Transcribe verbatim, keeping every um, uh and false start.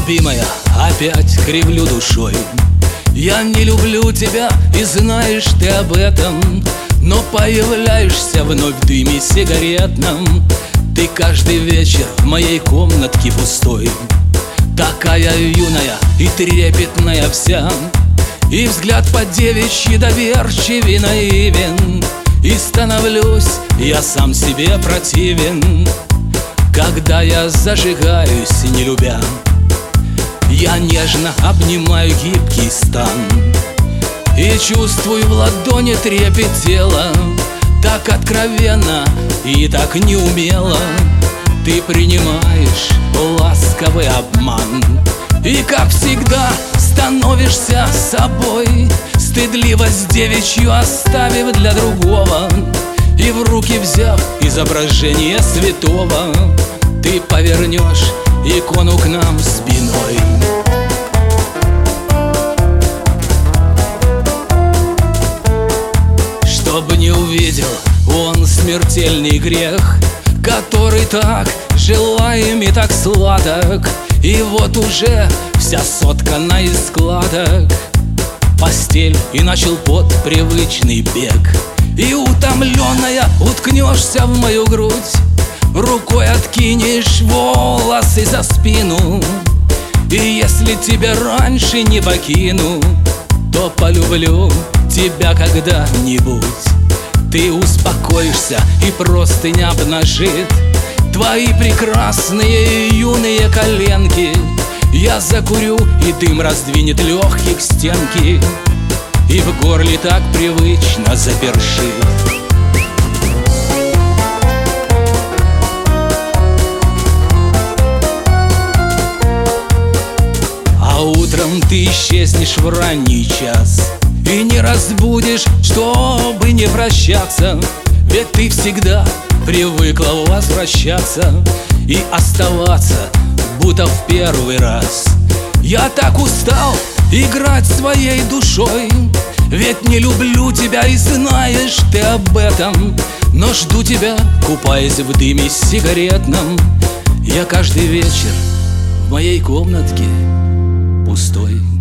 Любимая, опять кривлю душой. Я не люблю тебя, и знаешь ты об этом, но появляешься вновь в дыме сигаретном. Ты каждый вечер в моей комнатке пустой, такая юная и трепетная вся, и взгляд по-девичьи доверчивый, наивен. И становлюсь я сам себе противен, когда я зажигаюсь, не любя. Я нежно обнимаю гибкий стан и чувствую в ладони трепет тела. Так откровенно и так неумело ты принимаешь ласковый обман. И как всегда становишься собой, стыдливость девичью оставив для другого, и в руки взяв изображение святого, ты повернешь икону к нам спиной. Чтобы не увидел он смертельный грех, который так желаем и так сладок. И вот уже вся соткана из складок постель, и начал под привычный бег. И утомленная уткнешься в мою грудь, рукой откинешь волосы за спину. И если тебя раньше не покину, то полюблю тебя когда-нибудь. Ты успокоишься, и простыня обнажит твои прекрасные юные коленки. Я закурю, и дым раздвинет легких стенки, и в горле так привычно запершит. А утром ты исчезнешь в ранний час и не разбудишь, чтобы не прощаться. Ведь ты всегда привыкла возвращаться и оставаться, будто в первый раз. Я так устал играть своей душой, ведь не люблю тебя, и знаешь ты об этом. Но жду тебя, купаясь в дыме сигаретном. Я каждый вечер в моей комнатке пустой.